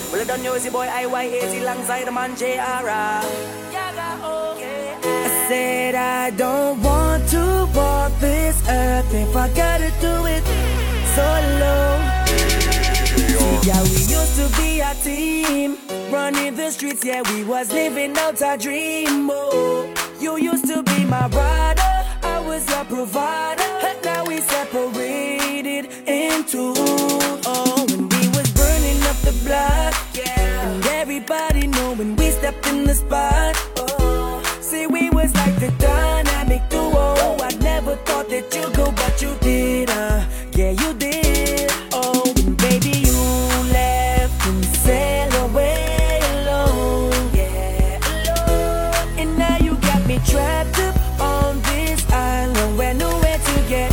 Well, I done know the boy IYAZ alongside the man JR. I said I don't want to walk this earth if I gotta do it solo. Yeah, we used to be a team, running the streets, yeah, we was living out our dream. Oh, you used to be my brother, I was your provider, and now we separated into. Oh, when we was burning up the block, yeah, and everybody know when we stepped in the spot. Oh, see, we was like the dynamic duo. I never thought that you'd go, but you did, yeah, you did. Oh, and baby, you left and sailed away alone, yeah, alone. And now you got me trapped up on this island where nowhere to get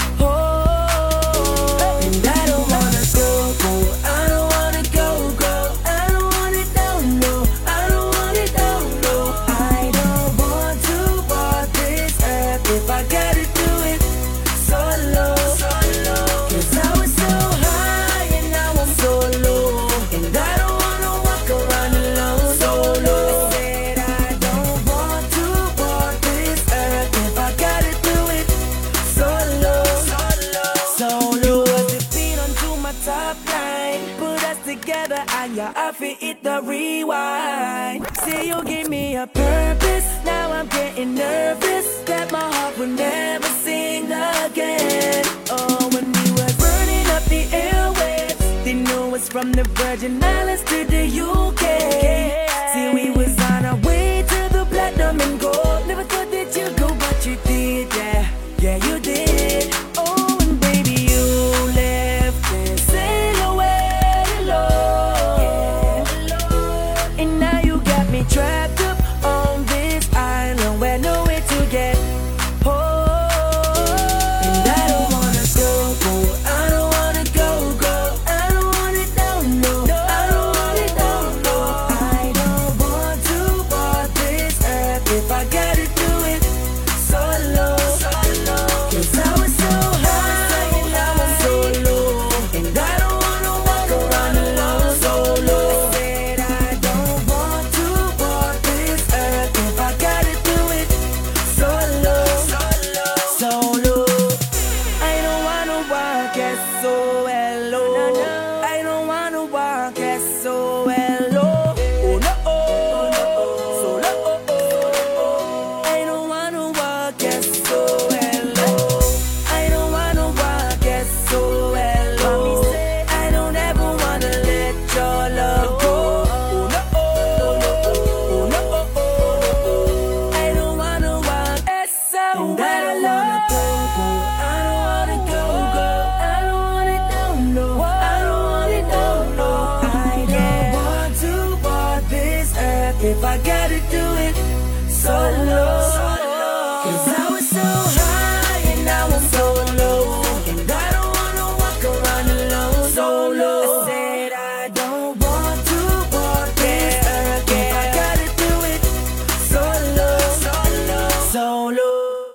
home. And I don't wanna go, I don't wanna go, I don't want it, no, I don't want it, no. I don't want to walk this earth if I gotta do it solo. Cause I was so high and now I'm so low, and I don't wanna walk around alone solo. I said I don't want to walk this earth if I gotta do it solo. You was the beat onto my top line, put us together and yeah, I feel it the rewind. Say you give me a purpose, now I'm getting nervous that my heart will never sing again. Oh, when we were burning up the airwaves, they knew us from the Virgin Islands to the UK. See, we was on our way to the platinum and gold. Never thought that you'd go, but you did, yeah, you did. Oh, and baby, you left and sailed away alone, yeah, alone. And now you got me trapped up on this island where nowhere to get home. And I don't wanna go, I don't wanna go, I don't want it, no, I don't want it, no. I don't want to walk this earth if I gotta do it solo. Cause I was so high and now I'm so low, and I don't wanna walk around alone solo. I said I don't want to walk this earth if I gotta do it solo. I don't wanna walk S-O-L-O. I don't wanna walk S-O-L-O. Oh no, solo. I don't wanna walk S-O-L-O. I don't wanna walk S-O-L-O. I don't ever wanna let your love go. Oh no, I don't wanna walk S-O-L-O. And I don't wanna go, I don't wanna go, I don't want it, no, I don't want it, no. I don't want to walk this earth if I gotta do it solo. Cause I was so high